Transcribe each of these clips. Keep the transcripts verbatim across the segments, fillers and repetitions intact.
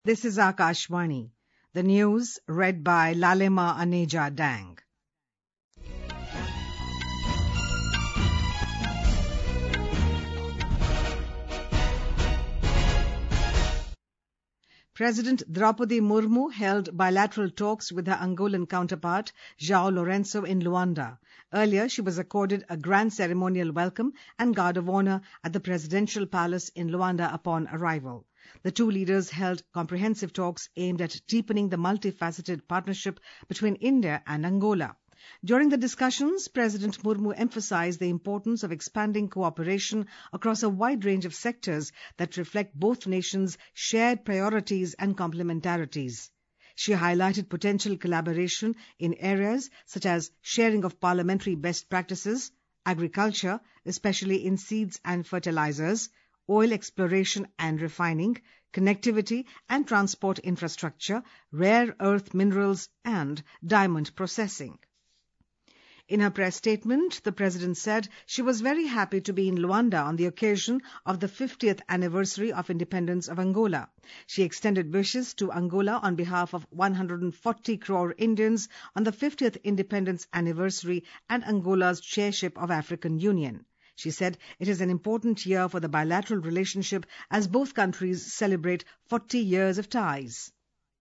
This is Akashvani. The news read by Lalema Aneja Dang. President Draupadi Murmu held bilateral talks with her Angolan counterpart, João Lourenço, in Luanda. Earlier, she was accorded a grand ceremonial welcome and guard of honor at the presidential palace in Luanda upon arrival. The two leaders held comprehensive talks aimed at deepening the multifaceted partnership between India and Angola. During the discussions, President Murmu emphasized the importance of expanding cooperation across a wide range of sectors that reflect both nations' shared priorities and complementarities. She highlighted potential collaboration in areas such as sharing of parliamentary best practices, agriculture, especially in seeds and fertilizers, oil exploration and refining, connectivity and transport infrastructure, rare earth minerals, and diamond processing. In her press statement, the President said she was very happy to be in Luanda on the occasion of the fiftieth anniversary of independence of Angola. She extended wishes to Angola on behalf of one hundred forty crore Indians on the fiftieth independence anniversary and Angola's chairship of African Union. She said it is an important year for the bilateral relationship as both countries celebrate forty years of ties.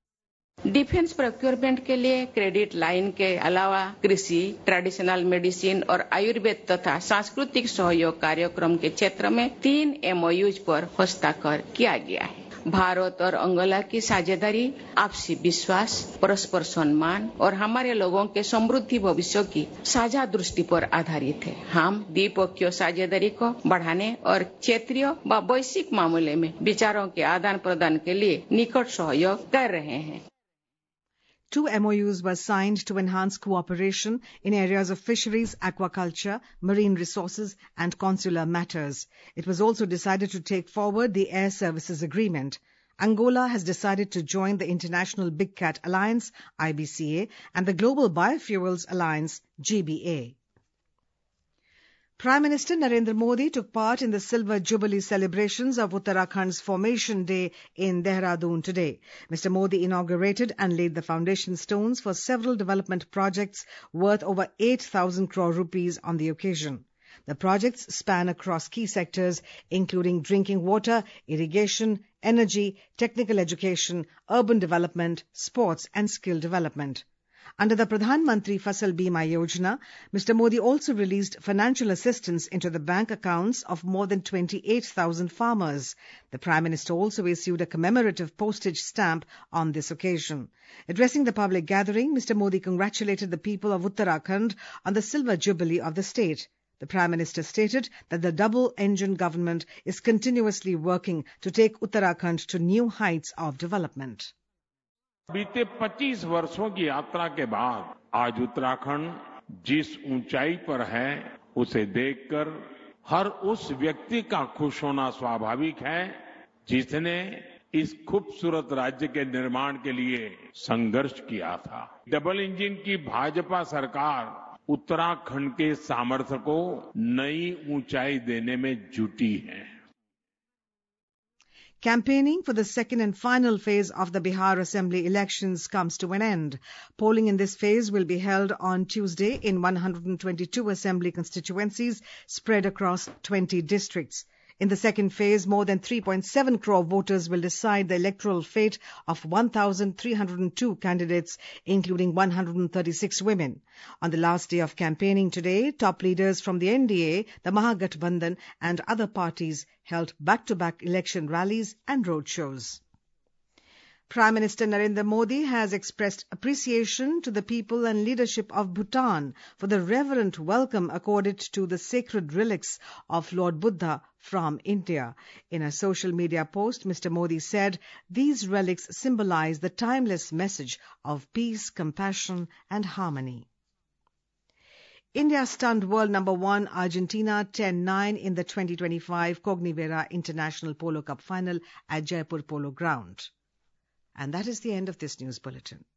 Defence procurement के लिए credit line के अलावा कृषि, traditional medicine और आयुर्वेद तथा सांस्कृतिक सहयोग कार्यक्रम के क्षेत्र में तीन एमओयूज पर हस्ताक्षर किया गया है। भारत और अंगोला की साझेदारी आपसी विश्वास, परस्पर सम्मान और हमारे लोगों के समृद्धि भविष्य की साझा दृष्टि पर आधारित है। हम द्विपक्षीय साझेदारी को बढ़ाने और क्षेत्रीय व वैश्विक मामले में विचारों के आदान प्रदान के लिए निकट सहयोग कर रहे हैं। Two M O Us were signed to enhance cooperation in areas of fisheries, aquaculture, marine resources and consular matters. It was also decided to take forward the Air Services Agreement. Angola has decided to join the International Big Cat Alliance, I B C A, and the Global Biofuels Alliance, G B A. Prime Minister Narendra Modi took part in the Silver Jubilee celebrations of Uttarakhand's Formation Day in Dehradun today. Mister Modi inaugurated and laid the foundation stones for several development projects worth over eight thousand crore rupees on the occasion. The projects span across key sectors including drinking water, irrigation, energy, technical education, urban development, sports and skill development. Under the Pradhan Mantri Fasal Bima Yojana, Mister Modi also released financial assistance into the bank accounts of more than twenty-eight thousand farmers. The Prime Minister also issued a commemorative postage stamp on this occasion. Addressing the public gathering, Mister Modi congratulated the people of Uttarakhand on the Silver Jubilee of the state. The Prime Minister stated that the double-engine government is continuously working to take Uttarakhand to new heights of development. बीते पच्चीस वर्षों की यात्रा के बाद आज उत्तराखंड जिस ऊंचाई पर है उसे देखकर हर उस व्यक्ति का खुश होना स्वाभाविक है जिसने इस खूबसूरत राज्य के निर्माण के लिए संघर्ष किया था। डबल इंजन की भाजपा सरकार उत्तराखंड के सामर्थ्य को नई ऊंचाई देने में जुटी है। Campaigning for the second and final phase of the Bihar Assembly elections comes to an end. Polling in this phase will be held on Tuesday in one hundred twenty-two Assembly constituencies spread across twenty districts. In the second phase, more than three point seven crore voters will decide the electoral fate of one thousand three hundred two candidates, including one hundred thirty-six women. On the last day of campaigning today, top leaders from the N D A, the Mahagathbandhan and other parties held back-to-back election rallies and roadshows. Prime Minister Narendra Modi has expressed appreciation to the people and leadership of Bhutan for the reverent welcome accorded to the sacred relics of Lord Buddha from India. In a social media post, Mister Modi said these relics symbolize the timeless message of peace, compassion and harmony. India stunned world number one Argentina ten nine in the twenty twenty-five Cognivera International Polo Cup final at Jaipur Polo Ground. And that is the end of this news bulletin.